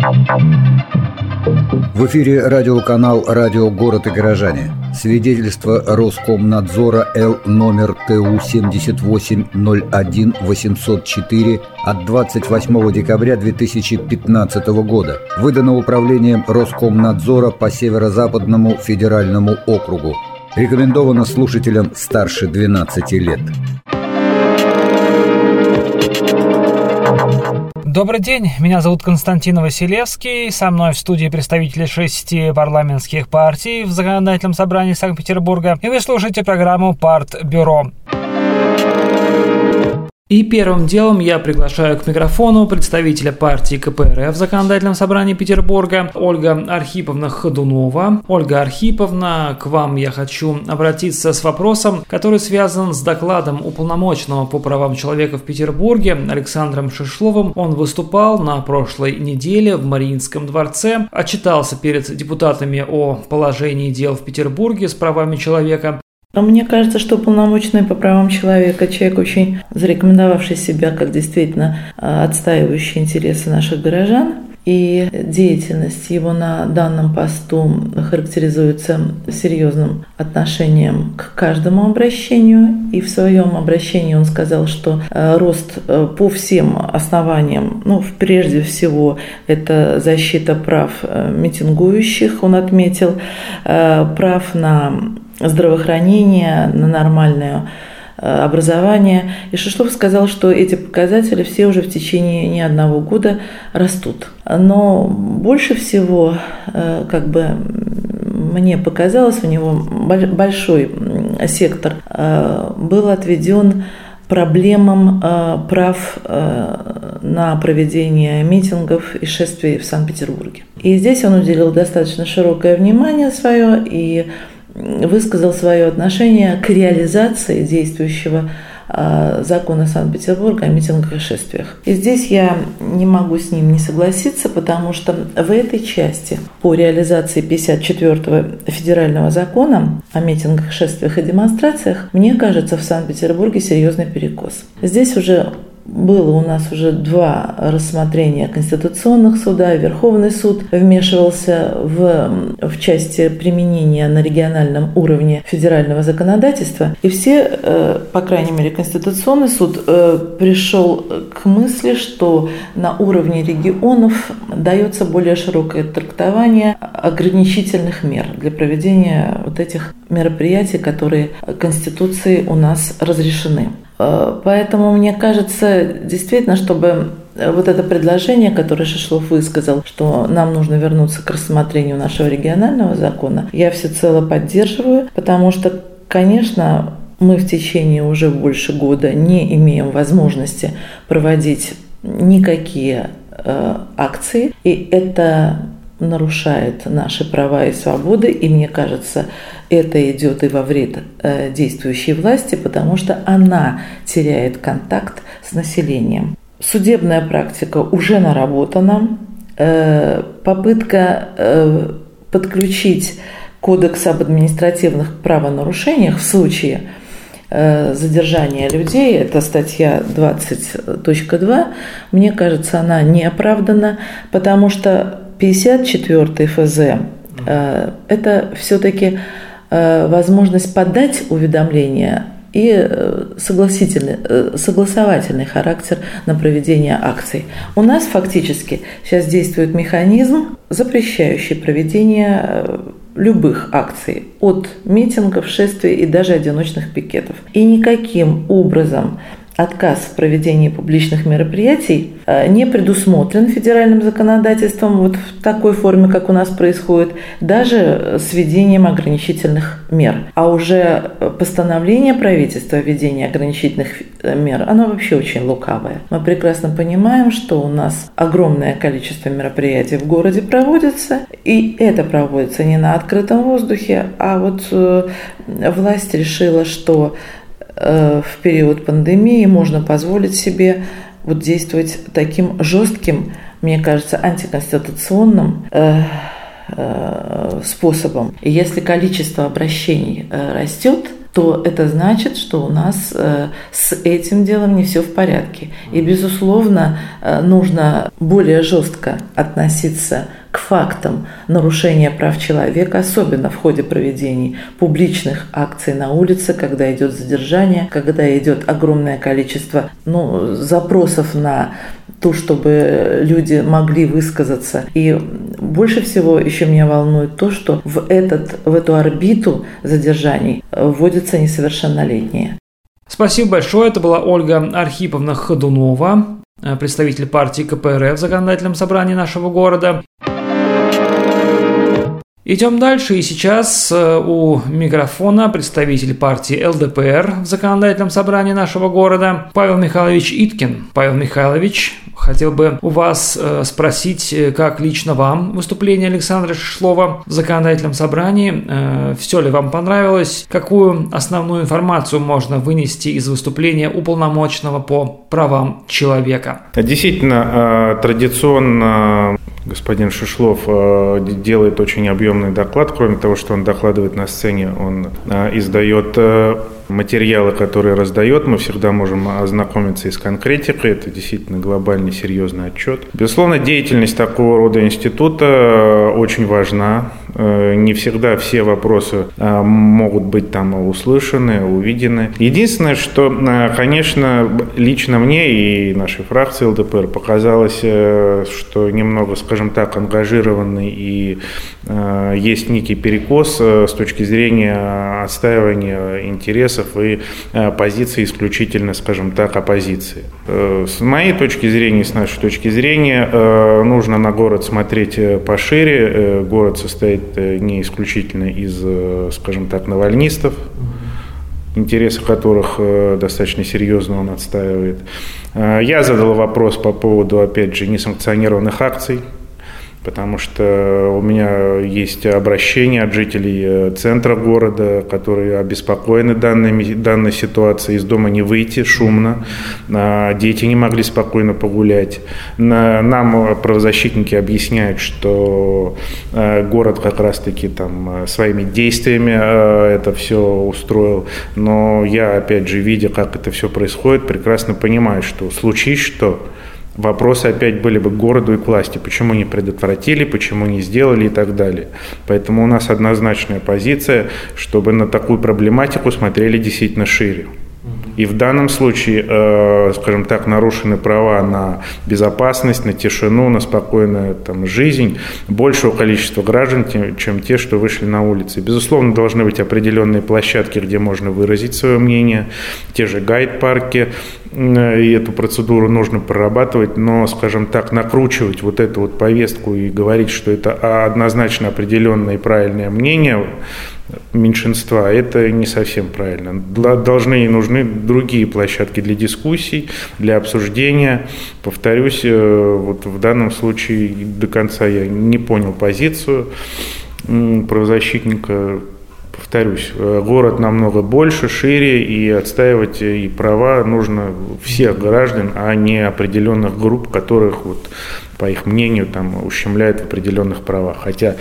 В эфире радиоканал «Радио Город и Горожане». Свидетельство Роскомнадзора Л номер ТУ 7801-804 от 28 декабря 2015 года. Выдано Управлением Роскомнадзора по Северо-Западному федеральному округу. Рекомендовано слушателям старше 12 лет. Добрый день, меня зовут Константин Василевский, со мной в студии представители 6 парламентских партий в Законодательном собрании Санкт-Петербурга, и вы слушаете программу «Партбюро». И первым делом я приглашаю к микрофону представителя партии КПРФ в Законодательном собрании Петербурга Ольга Архиповна Ходунова. Ольга Архиповна, к вам я хочу обратиться с вопросом, который связан с докладом уполномоченного по правам человека в Петербурге Александром Шишловым. Он выступал на прошлой неделе в Мариинском дворце, отчитался перед депутатами о положении дел в Петербурге с правами человека. Мне кажется, что уполномоченный по правам человека, человек, очень зарекомендовавший себя как действительно отстаивающий интересы наших горожан, и деятельность его на данном посту характеризуется серьезным отношением к каждому обращению. И в своем обращении он сказал, что рост по всем основаниям, прежде всего, это защита прав митингующих, он отметил, прав на здравоохранение, на нормальное образование. И Шишлов сказал, что эти показатели все уже в течение не одного года растут. Но больше всего, мне показалось, у него большой сектор был отведен проблемам прав на проведение митингов и шествий в Санкт-Петербурге. И здесь он уделил достаточно широкое внимание свое и высказал свое отношение к реализации действующего закона Санкт-Петербурга о митингах и шествиях. И здесь я не могу с ним не согласиться, потому что в этой части по реализации 54-го федерального закона о митингах, шествиях и демонстрациях, мне кажется, в Санкт-Петербурге серьезный перекос. Здесь было у нас уже 2 рассмотрения конституционных суда, Верховный суд вмешивался в части применения на региональном уровне федерального законодательства, и все, по крайней мере, Конституционный суд пришел к мысли, что на уровне регионов дается более широкое трактование ограничительных мер для проведения вот этих мероприятий, которые Конституцией у нас разрешены. Поэтому мне кажется, действительно, чтобы вот это предложение, которое Шишлов высказал, что нам нужно вернуться к рассмотрению нашего регионального закона, я всецело поддерживаю, потому что, конечно, мы в течение уже больше года не имеем возможности проводить никакие акции, и это нарушает наши права и свободы, и мне кажется, это идет и во вред действующей власти, потому что она теряет контакт с населением. Судебная практика уже наработана, попытка подключить Кодекс об административных правонарушениях в случае задержания людей, это статья 20.2, мне кажется, она не оправдана, потому что 54-й ФЗ – это все-таки возможность подать уведомление и согласовательный характер на проведение акций. У нас фактически сейчас действует механизм, запрещающий проведение любых акций, от митингов, шествий и даже одиночных пикетов. И никаким образом отказ в проведении публичных мероприятий не предусмотрен федеральным законодательством вот в такой форме, как у нас происходит, даже с введением ограничительных мер. А уже постановление правительства о введении ограничительных мер, оно вообще очень лукавое. Мы прекрасно понимаем, что у нас огромное количество мероприятий в городе проводится, и это проводится не на открытом воздухе, а вот власть решила, что в период пандемии можно позволить себе действовать таким жестким, мне кажется, антиконституционным способом. И если количество обращений растет, то это значит, что у нас с этим делом не все в порядке. И, безусловно, нужно более жестко относиться к фактам нарушения прав человека, особенно в ходе проведений публичных акций на улице, когда идет задержание, когда идет огромное количество запросов на то, чтобы люди могли высказаться. И больше всего еще меня волнует то, что в эту орбиту задержаний вводятся несовершеннолетние. Спасибо большое. Это была Ольга Архиповна Ходунова, представитель партии КПРФ в законодательном собрании нашего города. Идем дальше, и сейчас у микрофона представитель партии ЛДПР в законодательном собрании нашего города Павел Михайлович Иткин. Павел Михайлович, хотел бы у вас спросить, как лично вам выступление Александра Шишлова в законодательном собрании, все ли вам понравилось, какую основную информацию можно вынести из выступления уполномоченного по правам человека? Действительно, традиционно господин Шишлов делает очень объемный доклад. Кроме того, что он докладывает на сцене, он издает материалы, которые раздает. Мы всегда можем ознакомиться и с конкретикой. Это действительно глобальный, серьезный отчет. Безусловно, деятельность такого рода института очень важна. Не всегда все вопросы могут быть там услышаны, увидены. Единственное, что, конечно, лично мне и нашей фракции ЛДПР показалось, что немного, скажем так, ангажированный и есть некий перекос с точки зрения отстаивания интересов и позиции исключительно, скажем так, оппозиции. С моей точки зрения, с нашей точки зрения, нужно на город смотреть пошире. Город состоит не исключительно из, скажем так, навальнистов, интересы которых достаточно серьезно он отстаивает. Я задал вопрос по поводу, опять же, несанкционированных акций, потому что у меня есть обращения от жителей центра города, которые обеспокоены данной ситуацией. Из дома не выйти, шумно, дети не могли спокойно погулять. Нам правозащитники объясняют, что город как раз-таки там своими действиями это все устроил. Но я, опять же, видя, как это все происходит, прекрасно понимаю, что случись что, вопросы опять были бы к городу и к власти. Почему не предотвратили, почему не сделали и так далее. Поэтому у нас однозначная позиция, чтобы на такую проблематику смотрели действительно шире. И в данном случае, скажем так, нарушены права на безопасность, на тишину, на спокойную жизнь большего количества граждан, чем те, что вышли на улицы. Безусловно, должны быть определенные площадки, где можно выразить свое мнение, те же гайд-парки, и эту процедуру нужно прорабатывать, но, скажем так, накручивать вот эту вот повестку и говорить, что это однозначно определенное и правильное мнение меньшинства, это не совсем правильно. Должны и нужны другие площадки для дискуссий, для обсуждения. Повторюсь, вот в данном случае до конца я не понял позицию правозащитника. Повторюсь, город намного больше, шире, и отстаивать и права нужно всех граждан, а не определенных групп, которых, вот, по их мнению, там, ущемляют в определенных правах. Хотя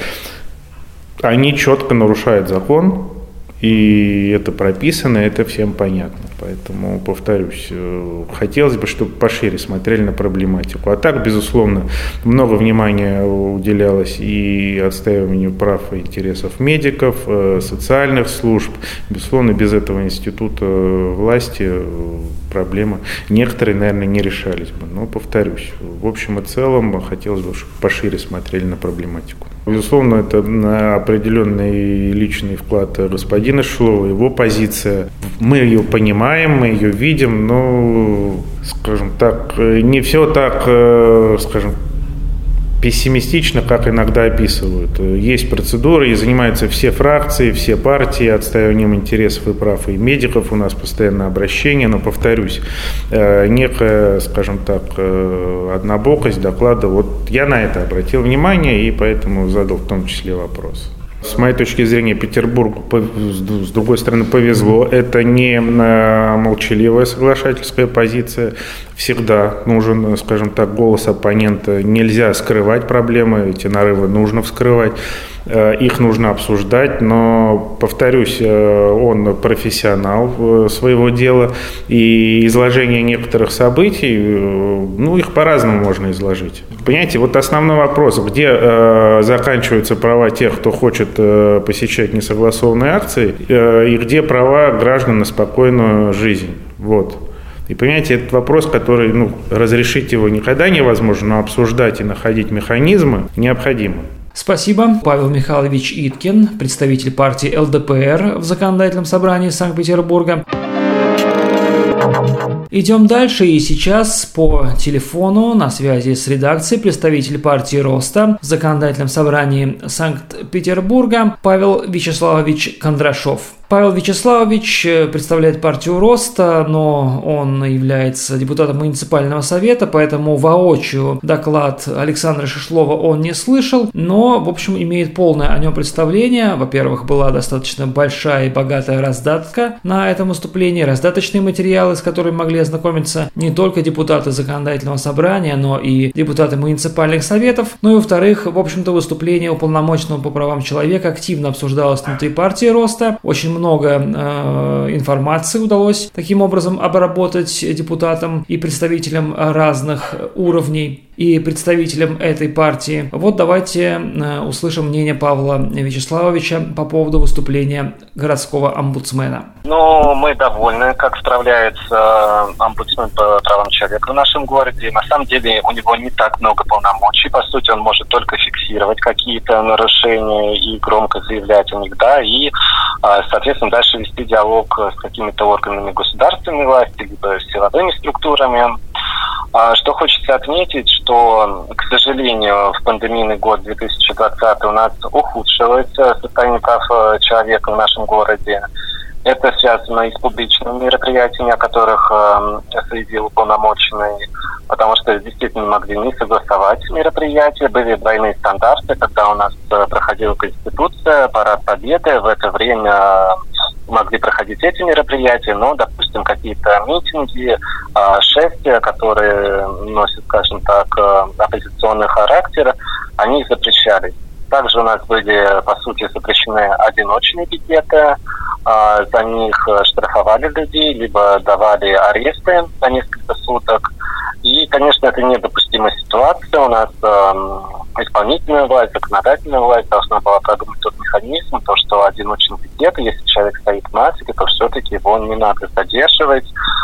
они четко нарушают закон, и это прописано, это всем понятно. Поэтому, повторюсь, хотелось бы, чтобы пошире смотрели на проблематику. А так, безусловно, много внимания уделялось и отстаиванию прав и интересов медиков, социальных служб. Безусловно, без этого института власти проблемы некоторые, наверное, не решались бы. Но, повторюсь, в общем и целом хотелось бы, чтобы пошире смотрели на проблематику. Безусловно, это определенный личный вклад господина Шишлова, его позиция. Мы ее понимаем, мы ее видим, но, скажем так, не все так, скажем, пессимистично, как иногда описывают. Есть процедуры, и занимаются все фракции, все партии отстаиванием интересов и прав и медиков. У нас постоянно обращение, но, повторюсь, некая, скажем так, однобокость доклада. Вот я на это обратил внимание и поэтому задал в том числе вопрос. С моей точки зрения, Петербургу, с другой стороны, повезло. Это не молчаливая соглашательская позиция. всегда нужен, скажем так, голос оппонента. Нельзя скрывать проблемы, эти нарывы нужно вскрывать. Их нужно обсуждать, но, повторюсь, он профессионал своего дела, и изложение некоторых событий, их по-разному можно изложить. Понимаете, вот основной вопрос, где заканчиваются права тех, кто хочет посещать несогласованные акции, и где права граждан на спокойную жизнь. Вот. И понимаете, этот вопрос, который, разрешить его никогда невозможно, но обсуждать и находить механизмы необходимо. Спасибо. Павел Михайлович Иткин, представитель партии ЛДПР в Законодательном собрании Санкт-Петербурга. Идем дальше, и сейчас по телефону на связи с редакцией представитель партии Роста в Законодательном собрании Санкт-Петербурга Павел Вячеславович Кондрашов. Павел Вячеславович представляет партию Роста, но он является депутатом муниципального совета, поэтому воочию доклад Александра Шишлова он не слышал, но, в общем, имеет полное о нем представление. Во-первых, была достаточно большая и богатая раздатка на этом выступлении, раздаточные материалы, с которыми могли ознакомиться не только депутаты Законодательного собрания, но и депутаты муниципальных советов. Ну и, во-вторых, в общем-то, выступление уполномоченного по правам человека активно обсуждалось внутри партии Роста. Очень много информации удалось таким образом обработать депутатам и представителям разных уровней и представителям этой партии. Вот давайте услышим мнение Павла Вячеславовича по поводу выступления городского омбудсмена. Мы довольны, как справляется омбудсмен по правам человека в нашем городе. На самом деле у него не так много полномочий. По сути, он может только фиксировать какие-то нарушения и громко заявлять о них, и, соответственно, дальше вести диалог с какими-то органами государственной власти, либо с силовыми структурами. Что хочется отметить, что, к сожалению, в пандемийный год 2020 у нас ухудшилось состояние прав человека в нашем городе. Это связано и с публичными мероприятиями, о которых заявил уполномоченный, потому что действительно могли не согласовать мероприятия. Были двойные стандарты, когда у нас проходила Конституция, Парад Победы. В это время могли проходить эти мероприятия, но, допустим, какие-то митинги, шествия, которые носят, скажем так, оппозиционный характер, они запрещались. Также у нас были, по сути, запрещены одиночные пикеты, за них штрафовали людей, либо давали аресты на несколько суток. И, конечно, это недопустимая ситуация. У нас исполнительная власть, законодательная власть должна была продумать тот механизм, то, что одиночный пикет, если человек стоит в маске, то все-таки его не надо задерживать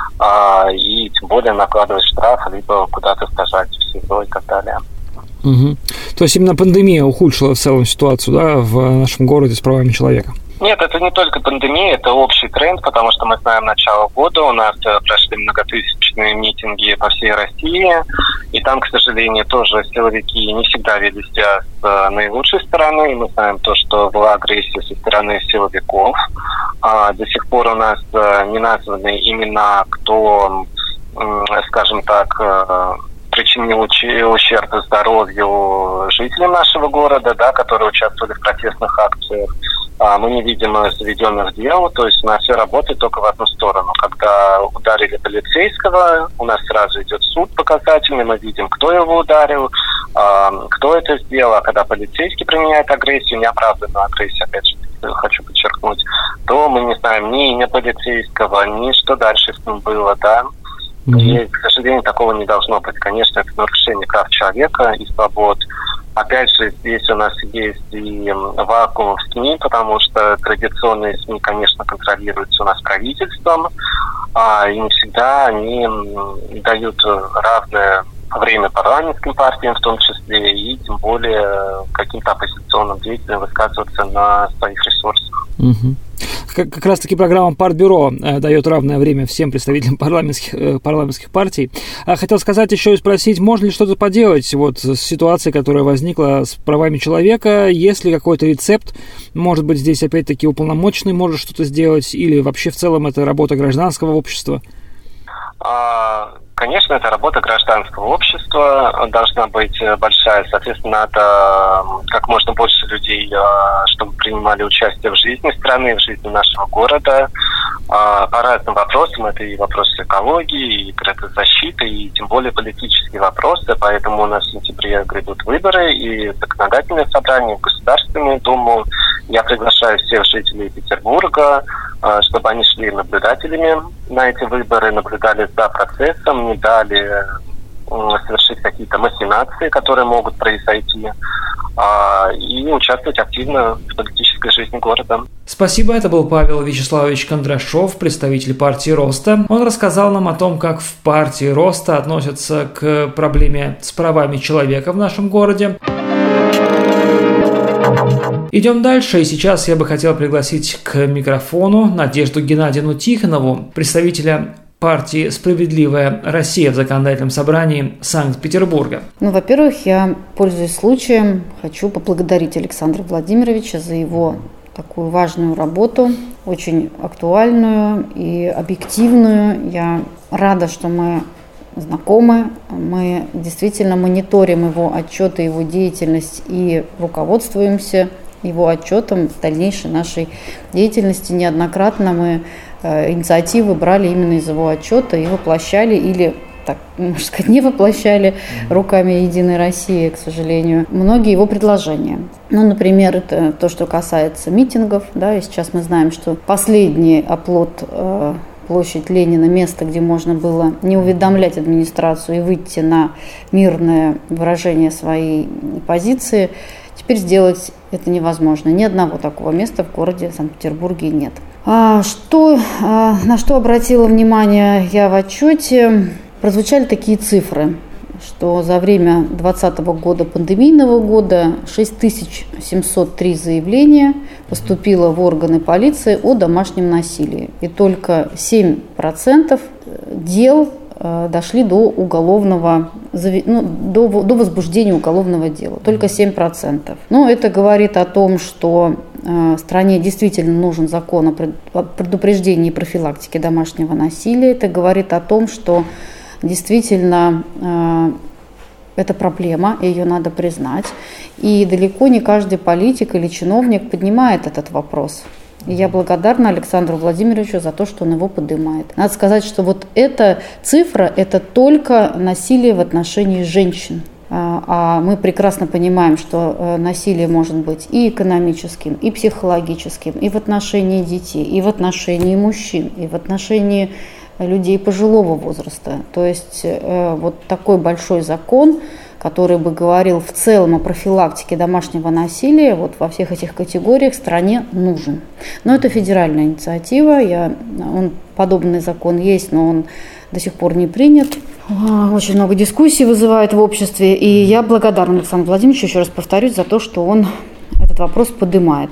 и тем более накладывать штраф, либо куда-то сажать в СИЗО и так далее. Угу. То есть именно пандемия ухудшила в целом ситуацию, в нашем городе с правами человека? Нет, это не только пандемия, это общий тренд, потому что мы знаем начало года, у нас прошли многотысячные митинги по всей России, и там, к сожалению, тоже силовики не всегда вели себя с наилучшей стороны. Мы знаем то, что была агрессия со стороны силовиков. До сих пор у нас не названы имена, кто, скажем так, причинил ущерб здоровью жителям нашего города, которые участвовали в протестных акциях. Мы не видим заведенных дел, то есть у нас все работает только в одну сторону. Когда ударили полицейского, у нас сразу идет суд показательный, мы видим, кто его ударил, кто это сделал, а когда полицейский применяет агрессию, неоправданную агрессию, опять же, хочу подчеркнуть, то мы не знаем ни имя полицейского, ни что дальше с ним было, И, к сожалению, такого не должно быть. Конечно, это нарушение прав человека и свобод. Опять же, здесь у нас есть и вакуум в СМИ, потому что традиционные СМИ, конечно, контролируются у нас правительством, и не всегда они дают равное время парламентским партиям в том числе, и тем более каким-то оппозиционным деятелям высказываться на своих ресурсах. Как раз таки программа Партбюро дает равное время всем представителям парламентских партий. Хотел сказать еще и спросить, можно ли что-то поделать с ситуацией, которая возникла с правами человека? Есть ли какой-то рецепт? Может быть, здесь опять-таки уполномоченный может что-то сделать? Или вообще в целом это работа гражданского общества? Конечно, это работа гражданского общества, должна быть большая, соответственно, надо как можно больше людей, чтобы принимали участие в жизни страны, в жизни нашего города. по разным вопросам. Это и вопросы экологии, и градозащиты, и тем более политические вопросы. Поэтому у нас в сентябре грядут выборы и законодательное собрание, в Государственную Думу. Я приглашаю всех жителей Петербурга, чтобы они шли наблюдателями на эти выборы, наблюдали за процессом, не дали совершить какие-то махинации, которые могут произойти, и участвовать активно в политической жизни города. Спасибо, это был Павел Вячеславович Кондрашов, представитель партии Роста. Он рассказал нам о том, как в партии Роста относятся к проблеме с правами человека в нашем городе. Идем дальше, и сейчас я бы хотел пригласить к микрофону Надежду Геннадьевну Тихонову, представителя партии «Справедливая Россия» в Законодательном собрании Санкт-Петербурга. Во-первых, я, пользуясь случаем, хочу поблагодарить Александра Владимировича за его такую важную работу, очень актуальную и объективную. Я рада, что мы знакомы, мы действительно мониторим его отчеты, его деятельность и руководствуемся его отчетом в дальнейшей нашей деятельности. Неоднократно мы инициативы брали именно из его отчета и воплощали или, так можно сказать, не воплощали руками Единой России, к сожалению, многие его предложения. Например, это то, что касается митингов. И сейчас мы знаем, что последний оплот площадь Ленина, место, где можно было не уведомлять администрацию и выйти на мирное выражение своей позиции, теперь сделать это невозможно. Ни одного такого места в городе Санкт-Петербурге нет. На что обратила внимание я в отчете? Прозвучали такие цифры, что за время 2020 года, пандемийного года, 6703 заявления поступило в органы полиции о домашнем насилии. И только 7% дел дошли до уголовного, до возбуждения уголовного дела. Только 7%. Это говорит о том, что стране действительно нужен закон о предупреждении и профилактике домашнего насилия. Это говорит о том, что действительно это проблема, ее надо признать. И далеко не каждый политик или чиновник поднимает этот вопрос. И я благодарна Александру Владимировичу за то, что он его поднимает. Надо сказать, что вот эта цифра – это только насилие в отношении женщин. А мы прекрасно понимаем, что насилие может быть и экономическим, и психологическим, и в отношении детей, и в отношении мужчин, и в отношении людей пожилого возраста. То есть вот такой большой закон, который бы говорил в целом о профилактике домашнего насилия, вот во всех этих категориях стране нужен. Но это федеральная инициатива, подобный закон есть, но он до сих пор не принят. Очень много дискуссий вызывает в обществе, и я благодарна Александру Владимировичу, еще раз повторюсь, за то, что он этот вопрос поднимает.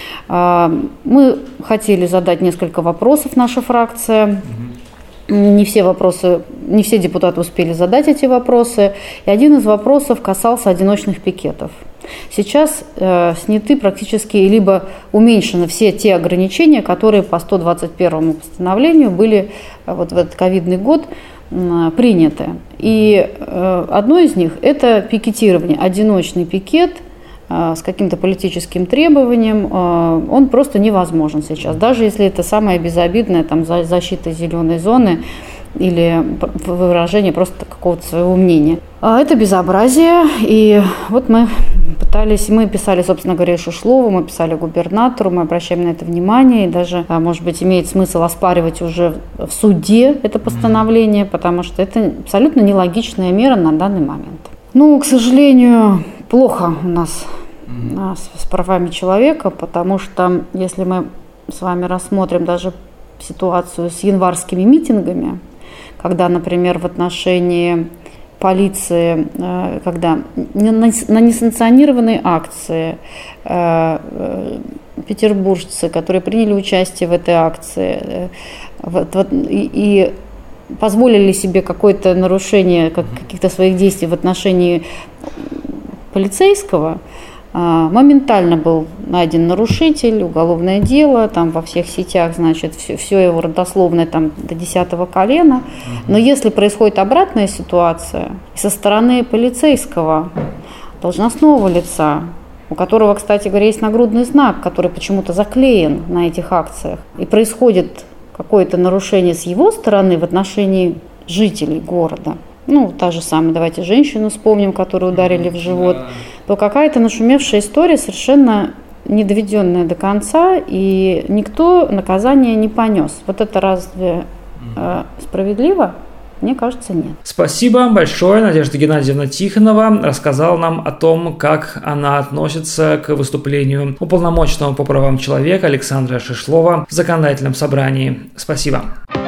Мы хотели задать несколько вопросов, наша фракция. Не все депутаты успели задать эти вопросы. И один из вопросов касался одиночных пикетов. Сейчас сняты практически, либо уменьшены все те ограничения, которые по 121 постановлению были вот в этот ковидный год приняты. И одно из них – это пикетирование, одиночный пикет с каким-то политическим требованием, он просто невозможен сейчас. Даже если это самое безобидное, там, защита зеленой зоны или выражение просто какого-то своего мнения. Это безобразие, и вот мы писали, собственно говоря, Шишлову, мы писали губернатору, мы обращаем на это внимание, и даже, может быть, имеет смысл оспаривать уже в суде это постановление, потому что это абсолютно нелогичная мера на данный момент. К сожалению, плохо у нас с правами человека, потому что если мы с вами рассмотрим даже ситуацию с январскими митингами, когда, например, в отношении полиции, когда на несанкционированные акции петербуржцы, которые приняли участие в этой акции, и позволили себе какое-то нарушение каких-то своих действий в отношении полицейского, моментально был найден нарушитель, уголовное дело, там во всех сетях, значит, все его родословное там до 10-го колена. Но если происходит обратная ситуация, со стороны полицейского, должностного лица, у которого, кстати говоря, есть нагрудный знак, который почему-то заклеен на этих акциях, и происходит какое-то нарушение с его стороны в отношении жителей города, та же самая, давайте женщину вспомним, которую ударили в живот, то какая-то нашумевшая история, совершенно не доведенная до конца, и никто наказания не понес. Вот это разве справедливо? Мне кажется, нет. Спасибо большое. Надежда Геннадьевна Тихонова рассказала нам о том, как она относится к выступлению уполномоченного по правам человека Александра Шишлова в законодательном собрании. Спасибо.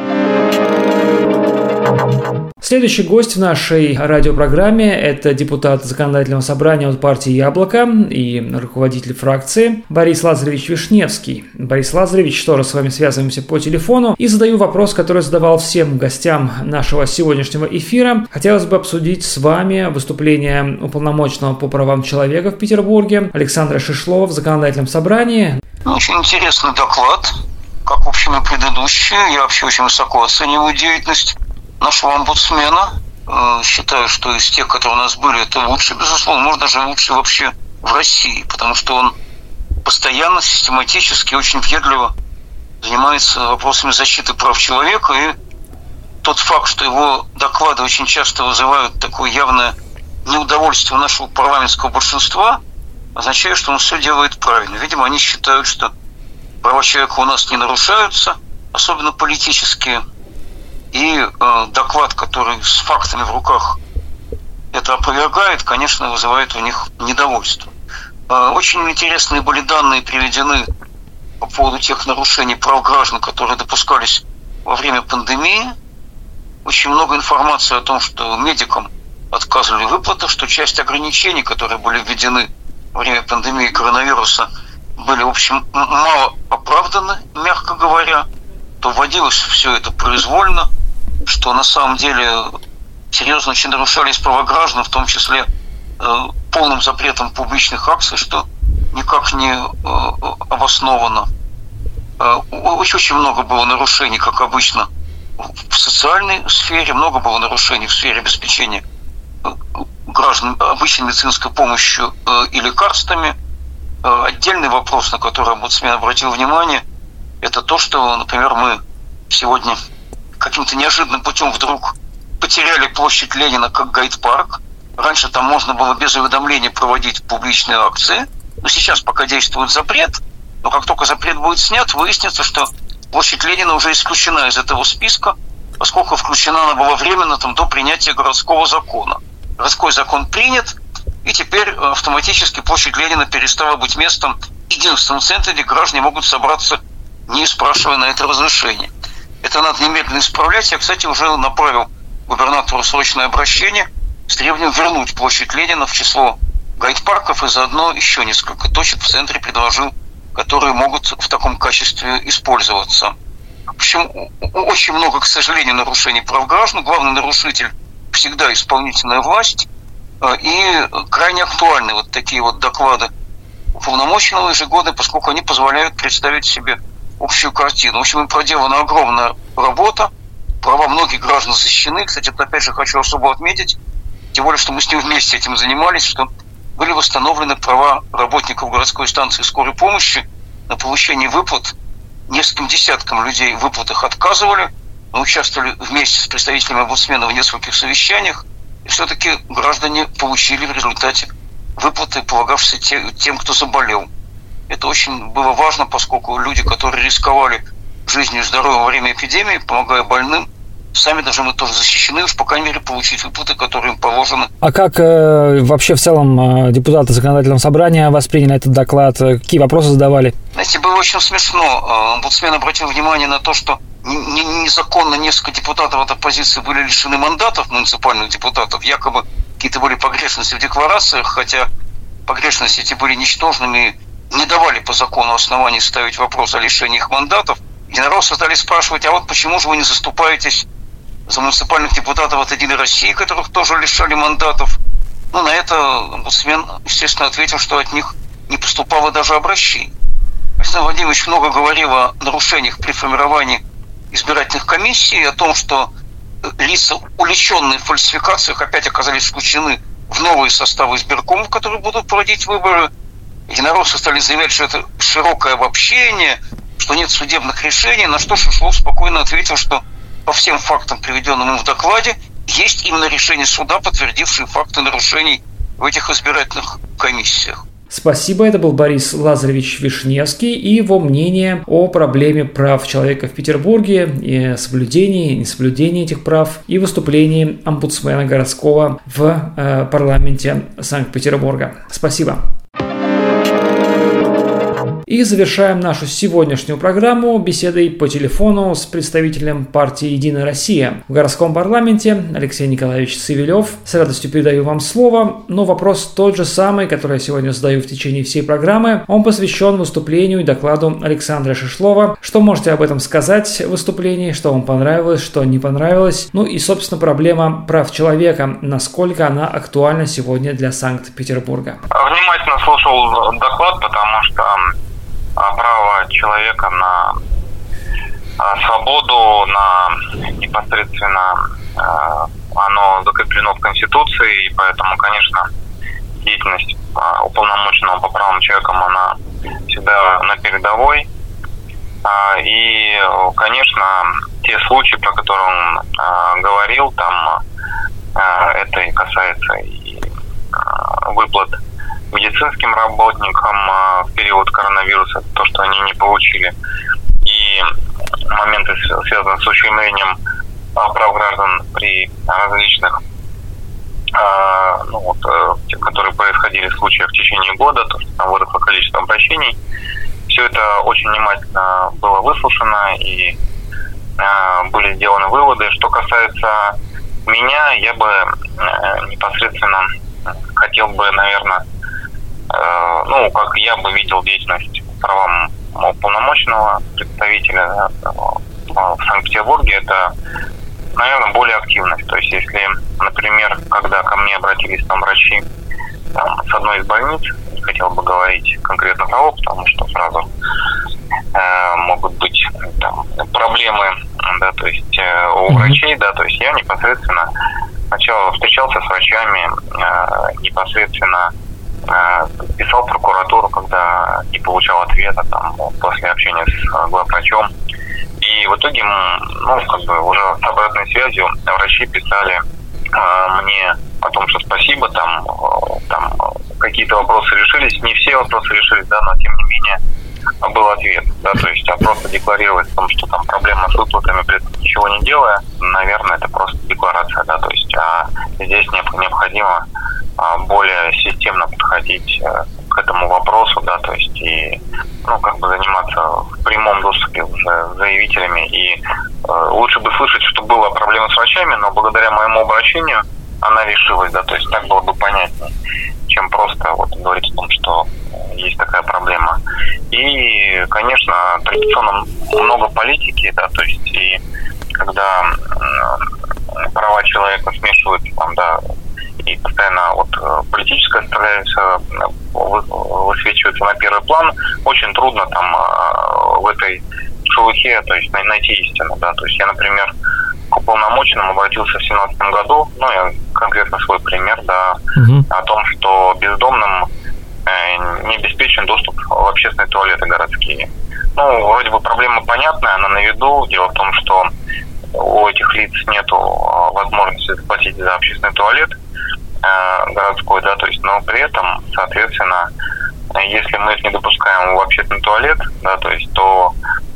Следующий гость в нашей радиопрограмме – это депутат Законодательного собрания от партии «Яблоко» и руководитель фракции Борис Лазаревич Вишневский. Борис Лазаревич, еще раз с вами связываемся по телефону и задаю вопрос, который задавал всем гостям нашего сегодняшнего эфира. Хотелось бы обсудить с вами выступление уполномоченного по правам человека в Петербурге Александра Шишлова в Законодательном собрании. Очень интересный доклад, как, в общем, и предыдущие. Я вообще очень высоко оцениваю деятельность нашего омбудсмена. Считаю, что из тех, которые у нас были, это лучше, безусловно, может, даже лучше вообще в России, потому что он постоянно, систематически, очень въедливо занимается вопросами защиты прав человека, и тот факт, что его доклады очень часто вызывают такое явное неудовольствие нашего парламентского большинства, означает, что он все делает правильно. Видимо, они считают, что права человека у нас не нарушаются, особенно политические. И доклад, который с фактами в руках это опровергает, конечно, вызывает у них недовольство. Очень интересные были данные приведены по поводу тех нарушений прав граждан, которые допускались во время пандемии. Очень много информации о том, что медикам отказывали в выплатах, что часть ограничений, которые были введены во время пандемии коронавируса, были, в общем, мало оправданы, мягко говоря, то вводилось все это произвольно, что на самом деле серьезно очень нарушались права граждан, в том числе полным запретом публичных акций, что никак не обосновано. Очень много было нарушений, как обычно, в социальной сфере, много было нарушений в сфере обеспечения граждан обычной медицинской помощью и лекарствами. Отдельный вопрос, на который омбудсмен обратил внимание, это то, что, например, мы сегодня каким-то неожиданным путем вдруг потеряли площадь Ленина как гайд-парк. Раньше там можно было без уведомления проводить публичные акции. Но сейчас пока действует запрет, но как только запрет будет снят, выяснится, что площадь Ленина уже исключена из этого списка, поскольку включена она была временно до принятия городского закона. Городской закон принят, и теперь автоматически площадь Ленина перестала быть местом, единственным центром, где граждане могут собраться, не спрашивая на это разрешение. Это надо немедленно исправлять. Я, кстати, уже направил губернатору срочное обращение с требованием вернуть площадь Ленина в число гайд-парков и заодно еще несколько точек в центре предложил, которые могут в таком качестве использоваться. В общем, очень много, к сожалению, нарушений прав граждан. Главный нарушитель всегда исполнительная власть. И крайне актуальны вот такие вот доклады уполномоченного ежегодно, поскольку они позволяют представить себе общую картину. В общем, им проделана огромная работа, права многих граждан защищены. Кстати, это опять же хочу особо отметить, тем более, что мы с ним вместе этим занимались, что были восстановлены права работников городской станции скорой помощи на получение выплат. Нескольким десяткам людей в выплатах отказывали. Мы участвовали вместе с представителями омбудсмена в нескольких совещаниях, и все-таки граждане получили в результате выплаты, полагавшиеся тем, кто заболел. Это очень было важно, поскольку люди, которые рисковали жизнью и здоровьем во время эпидемии, помогая больным, сами должны быть тоже защищены, уж по крайней мере получить выплаты, которые им положены. А как вообще в целом депутаты Законодательного собрания восприняли этот доклад? Какие вопросы задавали? Знаете, было очень смешно. Омбудсмен обратил внимание на то, что незаконно несколько депутатов от оппозиции были лишены мандатов, муниципальных депутатов. Якобы какие-то были погрешности в декларациях, хотя погрешности эти были ничтожными, не давали по закону оснований ставить вопрос о лишении их мандатов. Единороссы стали спрашивать, а вот почему же вы не заступаетесь за муниципальных депутатов от «Единой России», которых тоже лишали мандатов? На это омбудсмен, естественно, ответил, что от них не поступало даже обращений. Александр Владимирович много говорил о нарушениях при формировании избирательных комиссий, о том, что лица, уличенные в фальсификациях, опять оказались включены в новые составы избиркомов, которые будут проводить выборы. Единороссы стали заявлять, что это широкое обобщение, что нет судебных решений, на что Шишлов спокойно ответил, что по всем фактам, приведенным им в докладе, есть именно решение суда, подтвердившие факты нарушений в этих избирательных комиссиях. Спасибо, это был Борис Лазаревич Вишневский и его мнение о проблеме прав человека в Петербурге, и соблюдении и несоблюдении этих прав, и выступлении омбудсмена городского в парламенте Санкт-Петербурга. Спасибо. И завершаем нашу сегодняшнюю программу беседой по телефону с представителем партии «Единая Россия» в городском парламенте Алексей Николаевич Савельев. С радостью передаю вам слово, но вопрос тот же самый, который я сегодня задаю в течение всей программы. Он посвящен выступлению и докладу Александра Шишлова. Что можете об этом сказать в выступлении, что вам понравилось, что не понравилось? Ну и, собственно, проблема прав человека, насколько она актуальна сегодня для Санкт-Петербурга. Внимательно слушал доклад, потому что право человека на свободу, на непосредственно оно закреплено в Конституции, и поэтому, конечно, деятельность уполномоченного по правам человека, она всегда на передовой. И, конечно, те случаи, про которые он говорил, там это и касается и выплат медицинским работникам в период коронавируса, то, что они не получили, и моменты, связанные с ущемлением прав граждан при различных, которые происходили в случаях в течение года, то, что там выросло количество обращений. Все это очень внимательно было выслушано, и были сделаны выводы. Что касается меня, я бы непосредственно хотел бы, наверное, как я бы видел деятельность правам уполномоченного представителя в Санкт-Петербурге, это, наверное, более активность. То есть, если, например, когда ко мне обратились там врачи с одной из больниц, не хотел бы говорить конкретно кого, потому что сразу могут быть там проблемы, да, то есть у врачей, да, то есть я непосредственно сначала встречался с врачами, непосредственно писал в прокуратуру, когда не получал ответа там, после общения с главврачом. И в итоге, уже с обратной связью врачи писали мне о том, что спасибо, там какие-то вопросы решились, не все вопросы решились, да, но тем не менее был ответ, да, то есть просто декларировать о том, что там проблема с выплатами, при этом ничего не делая, наверное, это просто декларация, да, то есть здесь необходимо более системно подходить к этому вопросу, да, то есть и, заниматься в прямом доступе уже заявителями, и лучше бы слышать, что была проблема с врачами, но благодаря моему обращению она решилась, да, то есть так было бы понятнее, чем просто говорить о том, что есть такая проблема. И, конечно, традиционно много политики, да, то есть и когда права человека смешиваются там, да, и постоянно политическая составляющая высвечивается на первый план, очень трудно там в этой шелухе, то есть найти истину, да, то есть я, например, к уполномоченному обратился в 2017 году, я конкретно свой пример, да, о том, что бездомным не обеспечен доступ в общественные туалеты городские. Вроде бы проблема понятная, она на виду. Дело в том, что у этих лиц нету возможности заплатить за общественный туалет городской, да, то есть, но при этом, соответственно, если мы их не допускаем в общественный туалет, да, то есть, то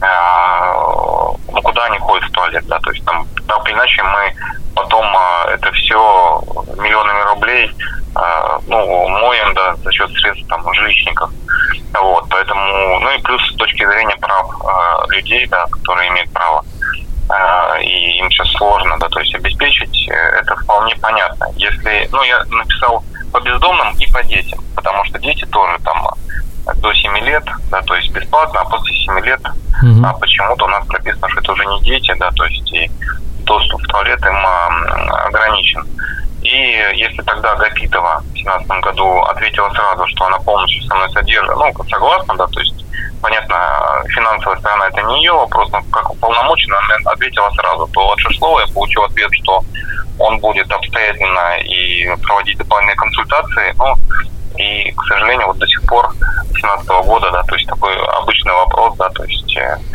куда они ходят в туалет, да, то есть, там, так или иначе мы потом это все миллионами рублей моем, да, за счет средств там жилищников, поэтому, и плюс с точки зрения прав людей, да, которые имеют право, и им сейчас сложно, да, то есть обеспечить, это вполне понятно. Если, я написал по бездомным и по детям, потому что дети тоже там до 7 лет, да, то есть бесплатно, а после 7 лет почему-то у нас прописано, что это уже не дети, да, то есть и доступ в туалет им ограничен. И если тогда Гапитова в 2017 году ответила сразу, что она полностью со мной содержит, согласна, да, то есть, понятно, финансовая сторона это не ее вопрос, но как уполномоченная она ответила сразу, то от Шишлова я получил ответ, что он будет обстоятельно и проводить дополнительные консультации, и, к сожалению, до сих пор 2017 года, да, то есть такой обычный вопрос, да, то есть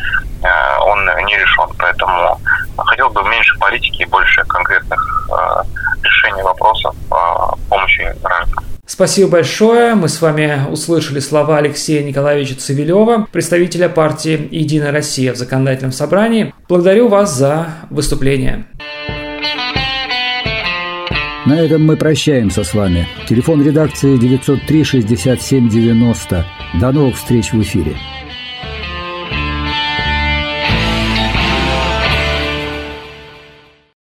поэтому хотел бы меньше политики и больше конкретных решений вопросов по помощи гражданам. Спасибо большое. Мы с вами услышали слова Алексея Николаевича Цивилева, представителя партии «Единая Россия» в законодательном собрании. Благодарю вас за выступление. На этом мы прощаемся с вами. Телефон редакции 903 67 90. До новых встреч в эфире.